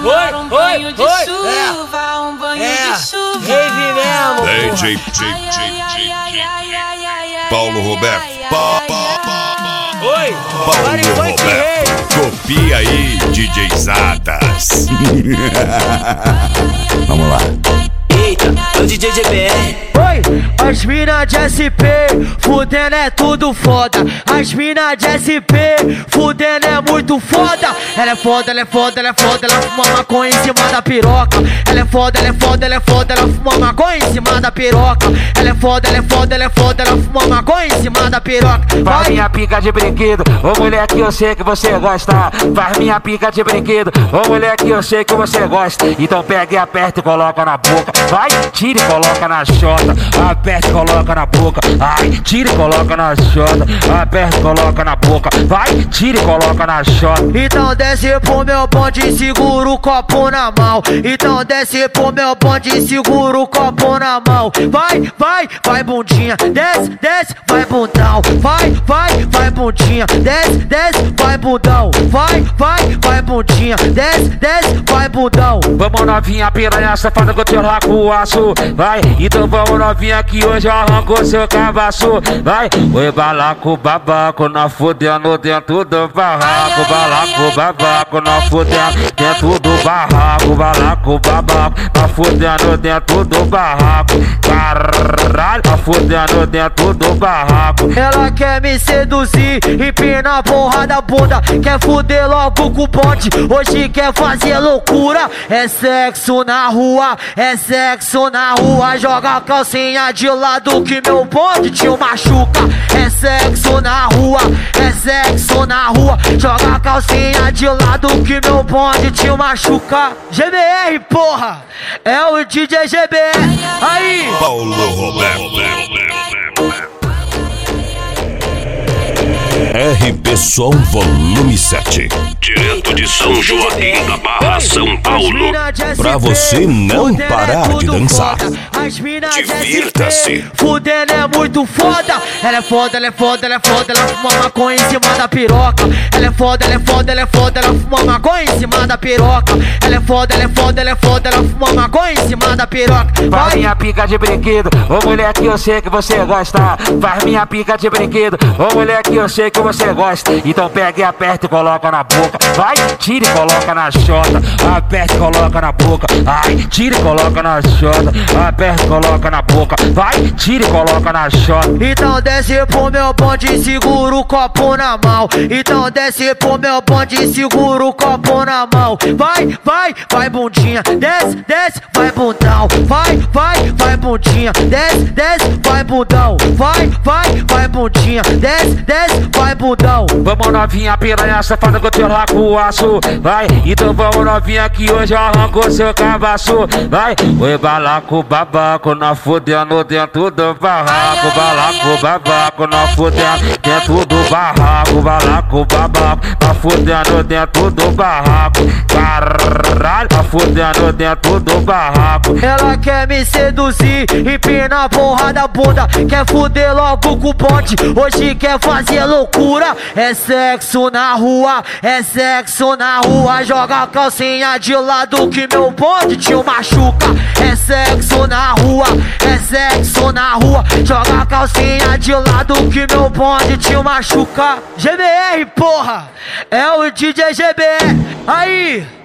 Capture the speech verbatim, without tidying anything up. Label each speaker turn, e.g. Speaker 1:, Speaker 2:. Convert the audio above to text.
Speaker 1: tomar um banho de chuva, um banho de chuva.
Speaker 2: Rave mesmo.
Speaker 3: D J, J, J, J, Paulo Roberto. Pa, pa, pa, pa.
Speaker 2: Oi,
Speaker 3: Paulo Roberto. Copia aí, D J Zadas. Vamos lá.
Speaker 2: Eita, é o D J G B R.
Speaker 4: Oi, as mina de S P, fudendo é tudo foda. As mina de S P, fudendo é muito foda. Ela é foda, ela é foda, ela é foda, ela fuma maconha em cima da piroca. Ela é foda, ela é foda, ela é foda, ela fuma maconha em cima da piroca. Ela é foda, ela é foda, ela é foda, ela fuma maconha em cima da piroca.
Speaker 5: Faz minha pica de brinquedo, ô mulher que eu sei que você gosta. Faz minha pica de brinquedo, ô mulher que eu sei que você gosta. Então pega e aperta e coloca na boca. Vai, tira e coloca na chota. Aperta e coloca na boca. Ai, tira e coloca na chota. Aperta e coloca na boca. Vai, tira e coloca na chota.
Speaker 4: Então desce pro meu bonde e segura o copo na mão. Então desce pro meu bonde e segura o copo na mão. Vai, vai, vai bundinha. Desce, desce, vai bundão. Vai, vai, vai bundinha. Desce, desce, vai bundão. Vai, vai, vai bundinha. Desce, desce, vai bundão.
Speaker 5: Vamos novinha piranha safada com teu racuaço. Vai, então vamos novinha que hoje eu arranco seu cavaço. Vai, oi balaco babaco, nós fudendo dentro do barraco. Balaco babaco, nós fudendo dentro do barraco. Balaco babaco, nós fudendo dentro do barraco. Caralho, nós fudendo dentro do barraco.
Speaker 4: Ela quer me seduzir, empina a porra da bunda. Quer fuder logo com o bonde, hoje quer fazer loucura. É sexo na rua, é sexo na rua. Joga a calcinha de lado que meu bonde te machuca. É sexo na rua, é sexo na rua. Joga a calcinha de lado que meu bonde te machuca. G B R, porra, é o D J G B R. Aí,
Speaker 3: Paulo Roberto. R P Som Volume sete. Direto de São Joaquim da Barra, São Paulo. Pra você não parar de dançar. Divirta-se.
Speaker 4: Fudendo é muito foda. Ela é foda, ela é foda, ela é foda. Ela fuma maconha em cima da piroca. Ela é foda, ela é foda, ela é foda. Ela fuma maconha em cima da piroca. Ela é foda, ela é foda, ela é foda. Ela fuma maconha em cima da piroca.
Speaker 5: Faz minha pica de brinquedo, ô mulher que eu sei que você gosta. Faz minha pica de brinquedo, ô mulher que eu sei que você gosta. Então pega e aperta e coloca na boca. Vai, tira e coloca na chota. Aperta e coloca na boca. Ai, tira e coloca na chota. Aperta e coloca na boca. Vai, tira e coloca na chota.
Speaker 4: Então desce pro meu bonde e segura o copo na mão. Então desce pro meu bonde e segura o copo na mão. Vai, vai, vai bundinha. Desce, desce, vai bundão. Vai, vai, vai bundinha. Desce, desce, vai bundão. Vai, vai, vai bundinha. Desce, desce, vai bundão.
Speaker 5: Vamos novinha piranha safada com teu racuaço. Vai, então vamos novinha que hoje eu arranco seu cavaço. Vai, oi balaco babaco, nós fudendo dentro do barraco. Balaco babaco, nós fudendo dentro do barraco. Balaco babaco, nós fudendo dentro do barraco. Caralho, nós fudendo dentro do barraco.
Speaker 4: Ela quer me seduzir, empina a porra da bunda. Quer fuder logo com o bonde, hoje quer fazer loucura. É sexo na rua, é sexo na rua. Joga a calcinha de lado que meu bonde te machuca. É sexo na rua, é sexo na rua. Joga a calcinha de lado que meu bonde te machuca. G B R, porra, é o D J G B R. Aí,